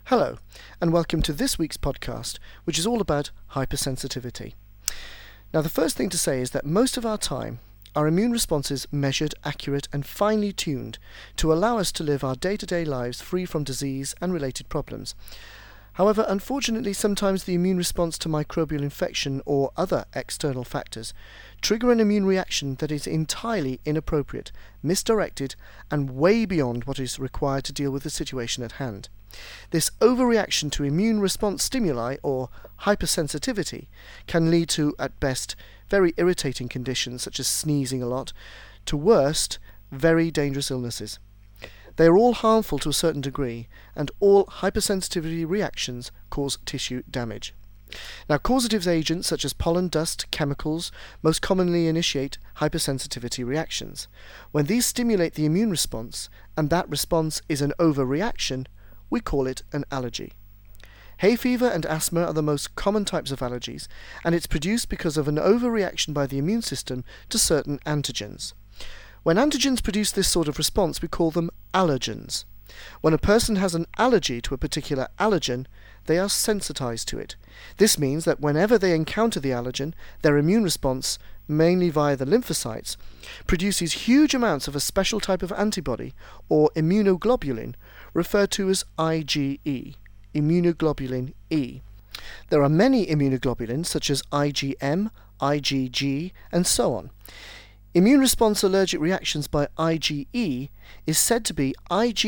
Hello, and welcome to this week's podcast, which is all about hypersensitivity. Now, the first thing to say is that most of our time, our immune responses measured, accurate, and finely tuned to allow us to live our day-to-day lives free from disease and related problems. However, unfortunately, sometimes the immune response to microbial infection or other external factors trigger an immune reaction that is entirely inappropriate, misdirected, and way beyond what is required to deal with the situation at hand. This overreaction to immune response stimuli, or hypersensitivity, can lead to, at best, very irritating conditions such as sneezing a lot, to worst, very dangerous illnesses. They are all harmful to a certain degree, and all hypersensitivity reactions cause tissue damage. Now, causative agents such as pollen, dust, chemicals most commonly initiate hypersensitivity reactions. When these stimulate the immune response, and that response is an overreaction, we call it an allergy. Hay fever and asthma are the most common types of allergies, and it's produced because of an overreaction by the immune system to certain antigens. When antigens produce this sort of response, we call them allergens. When a person has an allergy to a particular allergen, they are sensitized to it. This means that whenever they encounter the allergen, their immune response, mainly via the lymphocytes, produces huge amounts of a special type of antibody, or immunoglobulin, referred to as IgE, immunoglobulin E. There are many immunoglobulins, such as IgM, IgG, and so on. Immune response allergic reactions by IgE is said to be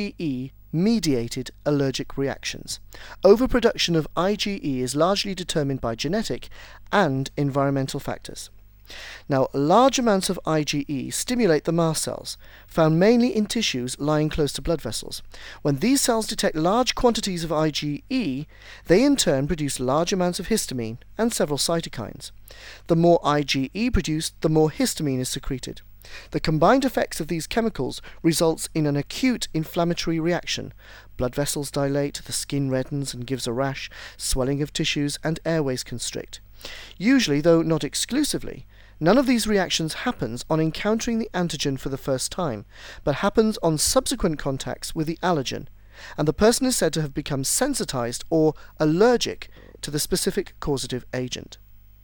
IgE-mediated allergic reactions. Overproduction of IgE is largely determined by genetic and environmental factors. Now, large amounts of IgE stimulate the mast cells, found mainly in tissues lying close to blood vessels. When these cells detect large quantities of IgE, they in turn produce large amounts of histamine and several cytokines. The more IgE produced, the more histamine is secreted. The combined effects of these chemicals results in an acute inflammatory reaction. Blood vessels dilate, the skin reddens and gives a rash, swelling of tissues, and airways constrict. Usually, though not exclusively, none of these reactions happens on encountering the antigen for the first time, but happens on subsequent contacts with the allergen, and the person is said to have become sensitized or allergic to the specific causative agent.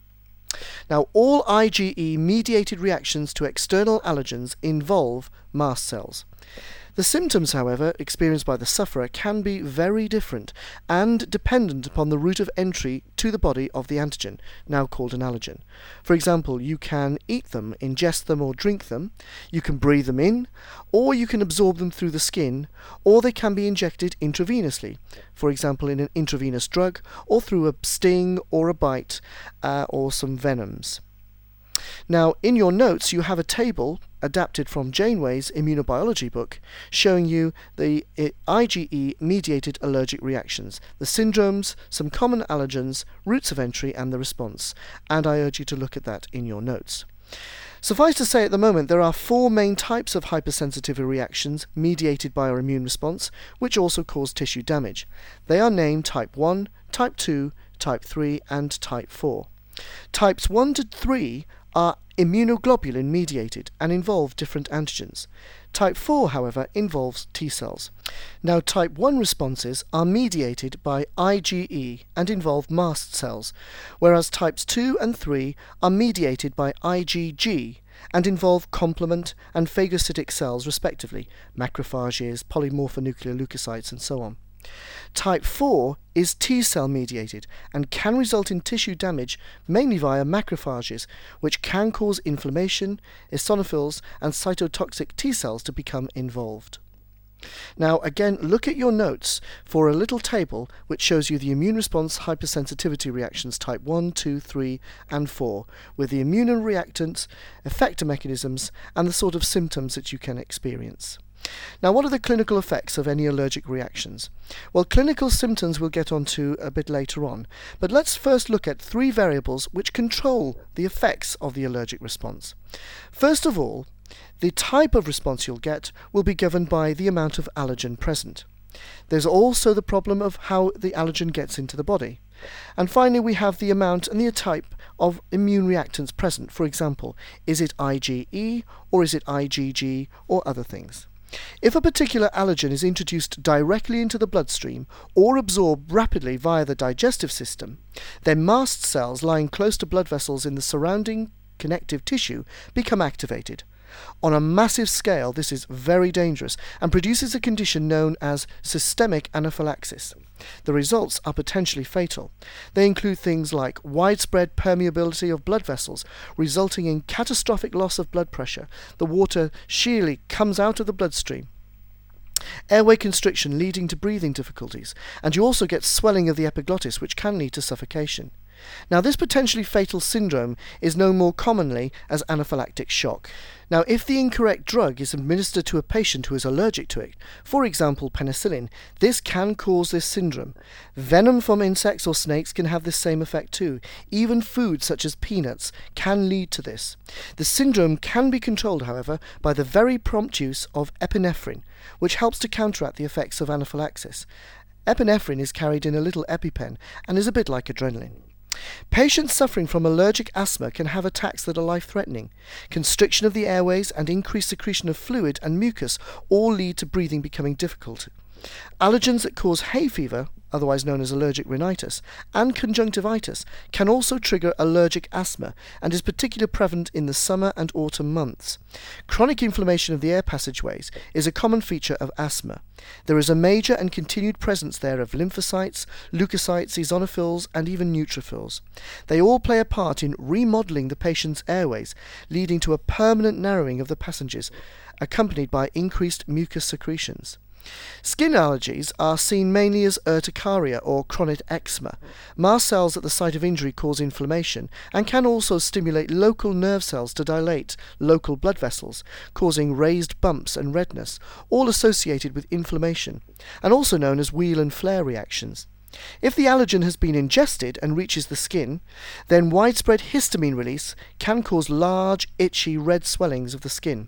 Now, all IgE-mediated reactions to external allergens involve mast cells. The symptoms, however, experienced by the sufferer can be very different and dependent upon the route of entry to the body of the antigen, now called an allergen. For example, you can eat them, ingest them, or drink them, you can breathe them in, or you can absorb them through the skin, or they can be injected intravenously, for example in an intravenous drug, or through a sting or a bite, or some venoms. Now, in your notes you have a table adapted from Janeway's immunobiology book showing you the IgE-mediated allergic reactions, the syndromes, some common allergens, routes of entry, and the response, and I urge you to look at that in your notes. Suffice to say, at the moment there are 4 main types of hypersensitivity reactions mediated by our immune response, which also cause tissue damage. They are named Type 1, Type 2, Type 3, and Type 4. Types 1 to 3 are immunoglobulin mediated and involve different antigens. Type 4, however, involves T cells. Now, Type 1 responses are mediated by IgE and involve mast cells, whereas Types 2 and 3 are mediated by IgG and involve complement and phagocytic cells respectively, macrophages, polymorphonuclear leukocytes, and so on. Type 4 is T-cell mediated and can result in tissue damage mainly via macrophages, which can cause inflammation, eosinophils, and cytotoxic T-cells to become involved. Now, again, look at your notes for a little table which shows you the immune response hypersensitivity reactions type 1, 2, 3, and 4, with the immunoreactant, effector mechanisms, and the sort of symptoms that you can experience. Now, what are the clinical effects of any allergic reactions? Well, clinical symptoms we'll get onto a bit later on, but let's first look at 3 variables which control the effects of the allergic response. First of all, the type of response you'll get will be governed by the amount of allergen present. There's also the problem of how the allergen gets into the body. And finally, we have the amount and the type of immune reactants present. For example, is it IgE or is it IgG or other things? If a particular allergen is introduced directly into the bloodstream or absorbed rapidly via the digestive system, then mast cells lying close to blood vessels in the surrounding connective tissue become activated. On a massive scale, this is very dangerous and produces a condition known as systemic anaphylaxis. The results are potentially fatal. They include things like widespread permeability of blood vessels, resulting in catastrophic loss of blood pressure. The water sheerly comes out of the bloodstream. Airway constriction leading to breathing difficulties, and you also get swelling of the epiglottis, which can lead to suffocation. Now, this potentially fatal syndrome is known more commonly as anaphylactic shock. Now, if the incorrect drug is administered to a patient who is allergic to it, for example penicillin, this can cause this syndrome. Venom from insects or snakes can have this same effect too. Even foods such as peanuts can lead to this. The syndrome can be controlled, however, by the very prompt use of epinephrine, which helps to counteract the effects of anaphylaxis. Epinephrine is carried in a little EpiPen and is a bit like adrenaline. Patients suffering from allergic asthma can have attacks that are life-threatening. Constriction of the airways and increased secretion of fluid and mucus all lead to breathing becoming difficult. Allergens that cause hay fever, otherwise known as allergic rhinitis, and conjunctivitis can also trigger allergic asthma and is particularly prevalent in the summer and autumn months. Chronic inflammation of the air passageways is a common feature of asthma. There is a major and continued presence there of lymphocytes, leukocytes, eosinophils, and even neutrophils. They all play a part in remodeling the patient's airways, leading to a permanent narrowing of the passages, accompanied by increased mucus secretions. Skin allergies are seen mainly as urticaria or chronic eczema. Mast cells at the site of injury cause inflammation and can also stimulate local nerve cells to dilate local blood vessels, causing raised bumps and redness, all associated with inflammation, and also known as wheal and flare reactions. If the allergen has been ingested and reaches the skin, then widespread histamine release can cause large, itchy, red swellings of the skin.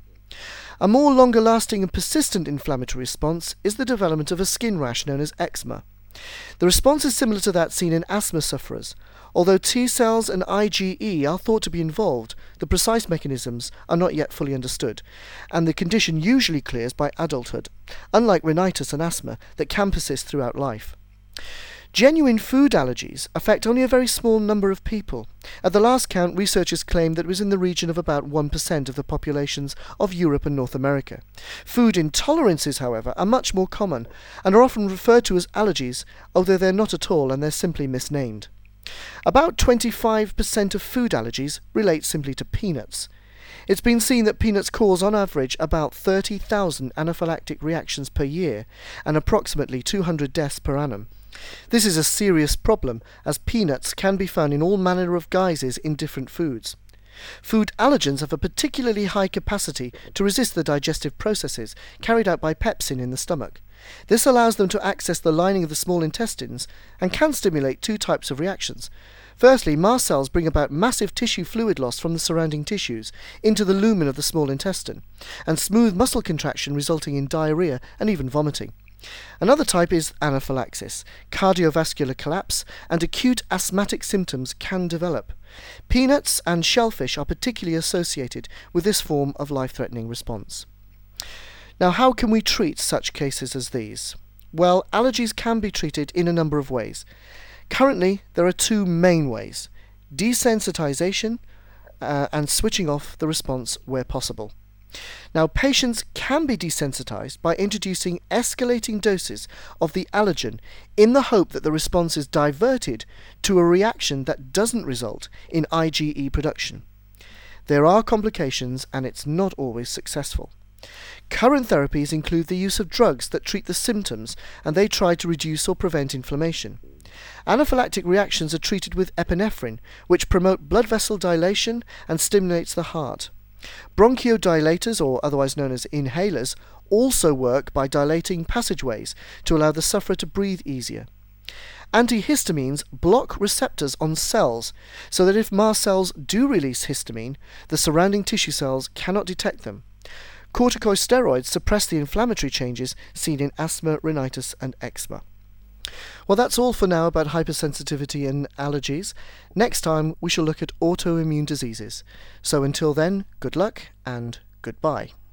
A more longer-lasting and persistent inflammatory response is the development of a skin rash known as eczema. The response is similar to that seen in asthma sufferers. Although T cells and IgE are thought to be involved, the precise mechanisms are not yet fully understood, and the condition usually clears by adulthood, unlike rhinitis and asthma that can persist throughout life. Genuine food allergies affect only a very small number of people. At the last count, researchers claimed that it was in the region of about 1% of the populations of Europe and North America. Food intolerances, however, are much more common and are often referred to as allergies, although they're not at all and they're simply misnamed. About 25% of food allergies relate simply to peanuts. It's been seen that peanuts cause on average about 30,000 anaphylactic reactions per year and approximately 200 deaths per annum. This is a serious problem, as peanuts can be found in all manner of guises in different foods. Food allergens have a particularly high capacity to resist the digestive processes carried out by pepsin in the stomach. This allows them to access the lining of the small intestines and can stimulate two types of reactions. Firstly, mast cells bring about massive tissue fluid loss from the surrounding tissues into the lumen of the small intestine, and smooth muscle contraction resulting in diarrhea and even vomiting. Another type is anaphylaxis. Cardiovascular collapse and acute asthmatic symptoms can develop. Peanuts and shellfish are particularly associated with this form of life-threatening response. Now, how can we treat such cases as these? Well, allergies can be treated in a number of ways. Currently, there are two main ways: desensitization and switching off the response where possible. Now, patients can be desensitized by introducing escalating doses of the allergen in the hope that the response is diverted to a reaction that doesn't result in IgE production. There are complications and it's not always successful. Current therapies include the use of drugs that treat the symptoms, and they try to reduce or prevent inflammation. Anaphylactic reactions are treated with epinephrine, which promote blood vessel dilation and stimulates the heart. Bronchodilators, or otherwise known as inhalers, also work by dilating passageways to allow the sufferer to breathe easier. Antihistamines block receptors on cells so that if mast cells do release histamine, the surrounding tissue cells cannot detect them. Corticosteroids suppress the inflammatory changes seen in asthma, rhinitis, and eczema. Well, that's all for now about hypersensitivity and allergies. Next time we shall look at autoimmune diseases. So until then, good luck and goodbye.